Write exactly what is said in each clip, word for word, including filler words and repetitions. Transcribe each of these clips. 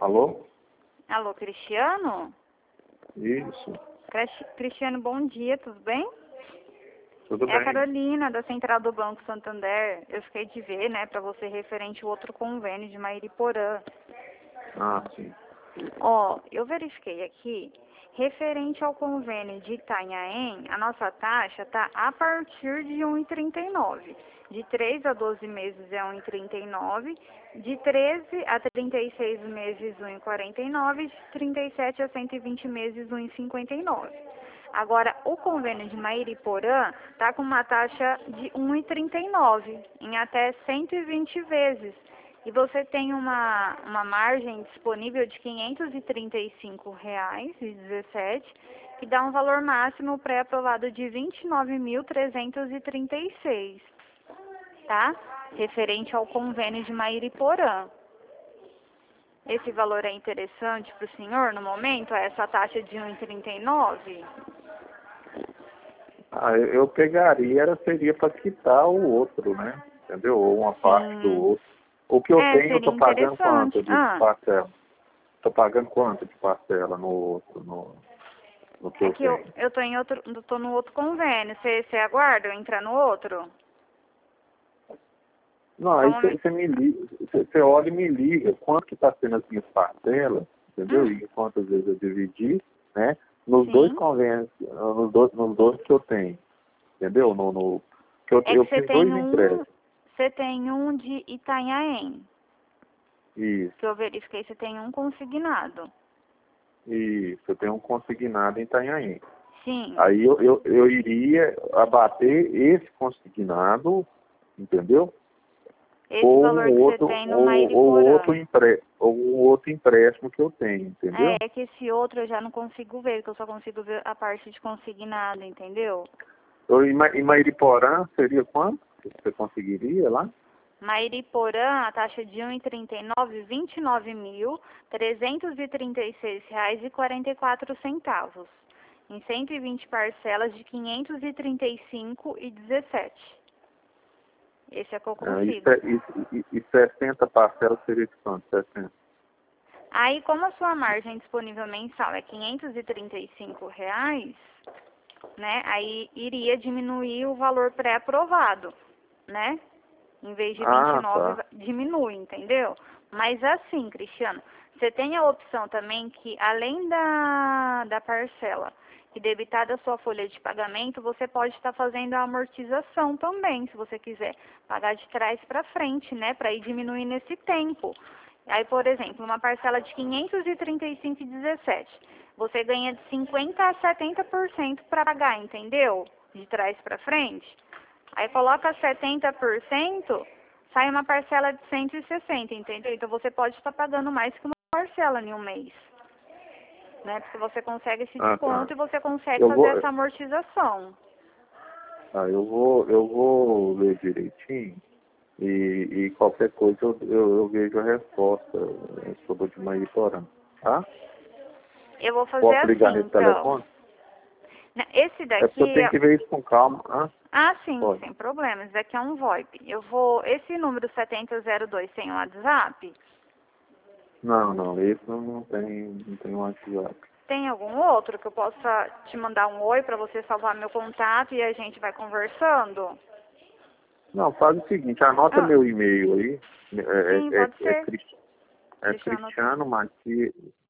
Alô? Alô, Cristiano? Isso. Cris- Cristiano, bom dia, tudo bem? Tudo É a bem. Carolina, da Central do Banco Santander. Eu fiquei de ver, né, para você referente ao outro convênio de Mairiporã. Ah, sim. Ó, eu verifiquei aqui, referente ao convênio de Itanhaém, a nossa taxa tá a partir de um e trinta e nove. De três a doze meses é um e trinta e nove, de treze a trinta e seis meses um e quarenta e nove, de trinta e sete a cento e vinte meses um e cinquenta e nove. Agora, o convênio de Mairiporã tá com uma taxa de um e trinta e nove em até cento e vinte vezes. E você tem uma, uma margem disponível de quinhentos e trinta e cinco reais e dezessete, que dá um valor máximo pré-aprovado de vinte e nove mil trezentos e trinta e seis, tá? Referente ao convênio de Mairiporã. Esse valor é interessante para o senhor no momento, essa taxa de um e trinta e nove? Ah, eu eu pegaria, era, seria para quitar o outro, né? Entendeu? Ou uma parte do Sim. outro. O que eu É, tenho, eu seria tô pagando quanto interessante. de Ah, parcela? Tô pagando quanto de parcela no outro, no, no que é eu que eu, tenho? eu tô em outro, eu tô no outro convênio. Você você aguarda eu entrar no outro? Não, Só um aí momento. você me liga, você olha e me liga quanto que está sendo as minhas parcelas, entendeu? Hum, E quantas vezes eu dividi, né? Nos dois sim. convênios, nos dois, nos dois que eu tenho, entendeu? No, no, que eu, É eu que você fiz dois tem um, empréstimos. você tem um de Itanhaém, Isso, que eu verifiquei, você tem um consignado. isso, eu tenho um consignado em Itanhaém. Sim. Aí eu, eu, eu iria abater esse consignado, entendeu? Esse Ou valor um que você outro, tem no ou, ou Mairiporã. outro empre, ou um outro empréstimo que eu tenho, entendeu? É, é que esse outro eu já não consigo ver, porque eu só consigo ver a parte de consignado, entendeu? Eu, em, Ma- em Mairiporã seria quanto? Você conseguiria lá? Mairiporã, a taxa de um e trinta e nove, vinte e nove mil trezentos e trinta e seis reais e quarenta e quatro centavos. Em cento e vinte parcelas de quinhentos e trinta e cinco e dezessete. Esse é que eu Ah, e, consigo. se- e, e, e sessenta parcelas seria de quanto? sessenta. Aí, como a sua margem disponível mensal é quinhentos e trinta e cinco reais, né? Aí iria diminuir o valor pré-aprovado, né? Em vez de vinte e Ah, nove, tá. va- diminui, entendeu? Mas assim, Cristiano, você tem a opção também que, além da, da parcela e debitar da sua folha de pagamento, você pode estar fazendo a amortização também, se você quiser pagar de trás para frente, né? Para ir diminuindo esse tempo. Aí, por exemplo, uma parcela de quinhentos e trinta e cinco e dezessete. Você ganha de cinquenta a setenta por cento para pagar, entendeu? De trás para frente. Aí coloca setenta por cento, sai uma parcela de cento e sessenta, entendeu? Então você pode estar pagando mais que uma parcela em um mês, né? Porque você consegue esse Ah, tá. desconto e você consegue Eu fazer vou, essa amortização. ah, eu vou, eu vou ler direitinho e, e qualquer coisa eu, eu, eu vejo a resposta eh, sobre o de Mairiporã, tá? Eu vou fazer Posso ligar assim, nesse então. telefone? Né, esse É porque eu daqui tenho é... que ver isso com calma. Ah, Ah, sim, pode. sem problemas. Esse daqui é um VoIP. Eu vou... Esse número setenta zero dois tem um WhatsApp? Não, não, esse não, não tem, não tem WhatsApp. Tem algum outro que eu possa te mandar um oi para você salvar meu contato e a gente vai conversando? Não, faz o seguinte, anota Ah, meu e-mail aí. É, sim, é, é, pode é, ser. Cris- é Deixa eu anotar. Cristiano Matias.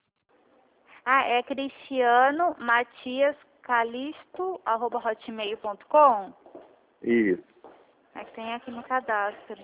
Ah, é Cristiano Matias Calisto, arroba hotmail ponto com? Isso. É que tem aqui no cadastro.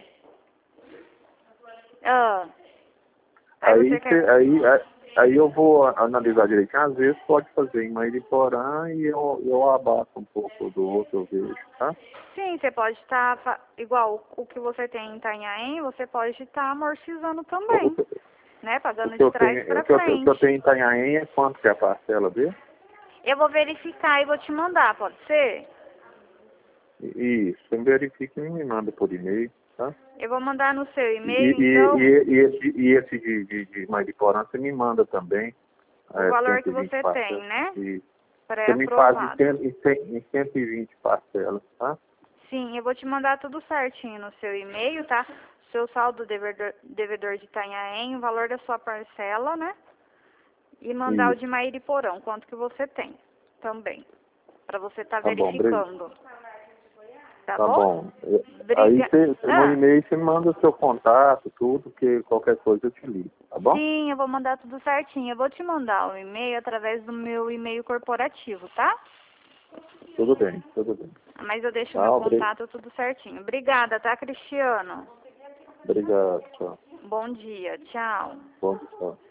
Ah, aí Aí, você quer... cê- aí, aí aí eu vou analisar direitinho. Às vezes pode fazer em Mairiporã e eu, eu abato um pouco do outro, eu vejo, tá? Sim, você pode estar... fa- igual o que você tem em Itanhaém, você pode estar amortizando O, o, também, que né? o Pagando que de eu trás tenho, o para que eu, o que eu frente. tenho em Itanhaém é quanto que é a parcela dele? Eu vou verificar e vou te mandar, pode ser? Isso, você verifica e me manda por e-mail, tá? Eu vou mandar no seu E, e-mail, e, então, e, e esse, e esse de, de, de Mariporã você me manda também, o é, valor cento que e vinte você tem, parcelas. né? E você me faz em, Pré-aprovado. cem, em, cem, em cento e vinte parcelas, tá? Sim, eu vou te mandar tudo certinho no seu e-mail, tá? seu saldo devedor, devedor de Itanhaém, o valor da sua parcela, né? E mandar Isso. o de Mairiporã, quanto que você tem também. Para você estar Tá bom, obrigado. verificando. Tá, Tá bom? bom. Eu- Briga... Aí você, Ah, no e-mail você manda o seu contato, tudo, que qualquer coisa eu te ligo, tá bom? sim, eu vou mandar tudo certinho. Eu vou te mandar o e-mail através do meu e-mail corporativo, tá? Tudo bem, tudo bem. Mas eu deixo o Tá, meu obri- contato tudo certinho. Obrigada, tá, Cristiano? obrigado, tchau. Bom dia, tchau. Bom, tchau.